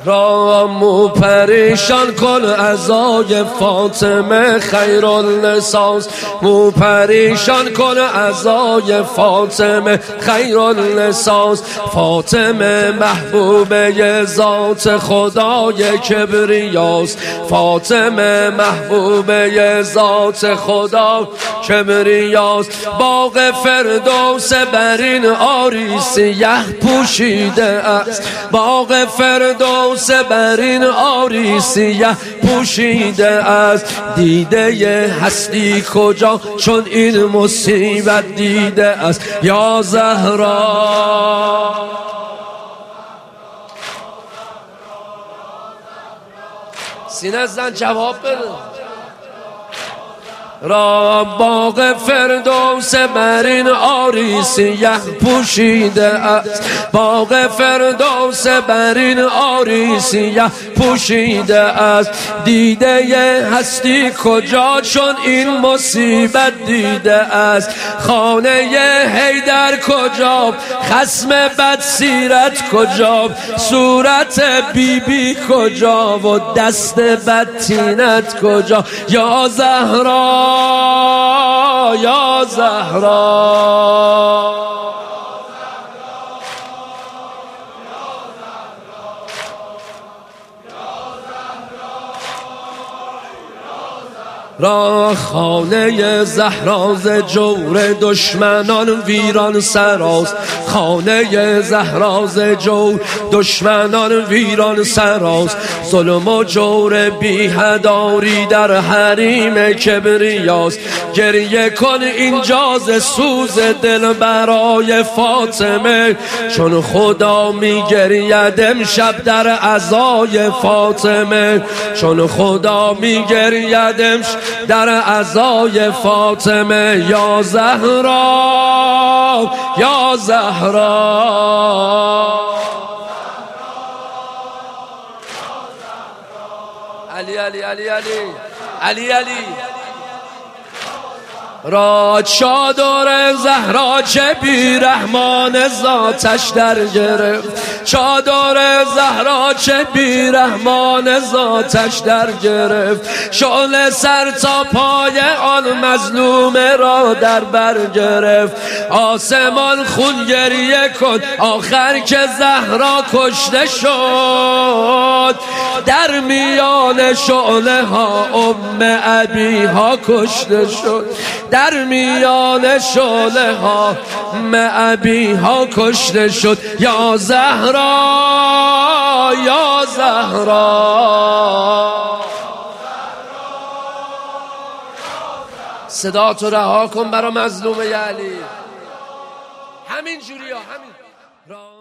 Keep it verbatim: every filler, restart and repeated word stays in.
را مو پریشان کن عزای فاطمه خیرالنساست، مو پریشان کن عزای فاطمه خیرالنساست. فاطمه محبوبه ذات خدای کبریاست، فاطمه محبوبه ذات خدا کبریاست. باغ فردوس برین آری سیه پوشیده است، باغ فردوس برین آری سیه پوشیده است. دیده هستی کجا چون این مصیبت دیده است یا زهرا. سینه زن جواب بده. را باغ فردوس برین آری سیه پوشیده است، باغ فردوس برین آری سیه پوشیده است. دیده هستی کجا چون این مصیبت دیده است. خانه حیدر کجا، خصم بد سیرت کجا، صورت بی بی کجا و دست بد تینت کجا یا زهرا یا زهرا. را خانه زهرا ز جور دشمنان ویران سراست، خانه زهرا ز جور دشمنان ویران سراست. ظلم و جور بی حداری در حریم کبریاست. گریه کن اینجا ز سوز دل برای فاطمه، چون خدا می گرید امشب در عزای فاطمه، چون خدا می گرید امشب در عزای فاطمه یا زهرا یا زهرا. علی علی علی علی علی علی را چادر زهرا چه بی رحمان ذاتش در گرفت، چادر زهرا چه بی رحمان ذاتش در گرفت. شعله سر تا پای آن مظلوم را در بر گرفت. آسمان خون گریه کن آخر که زهرا کشته شد. در میان شعله ها ام ابی ها کشته شد، در میان شعله ها ام ابی ها کشته شد یا زهرا یا زهرا. صدا تو رها کن برا مظلوم علی. همین جوری ها همین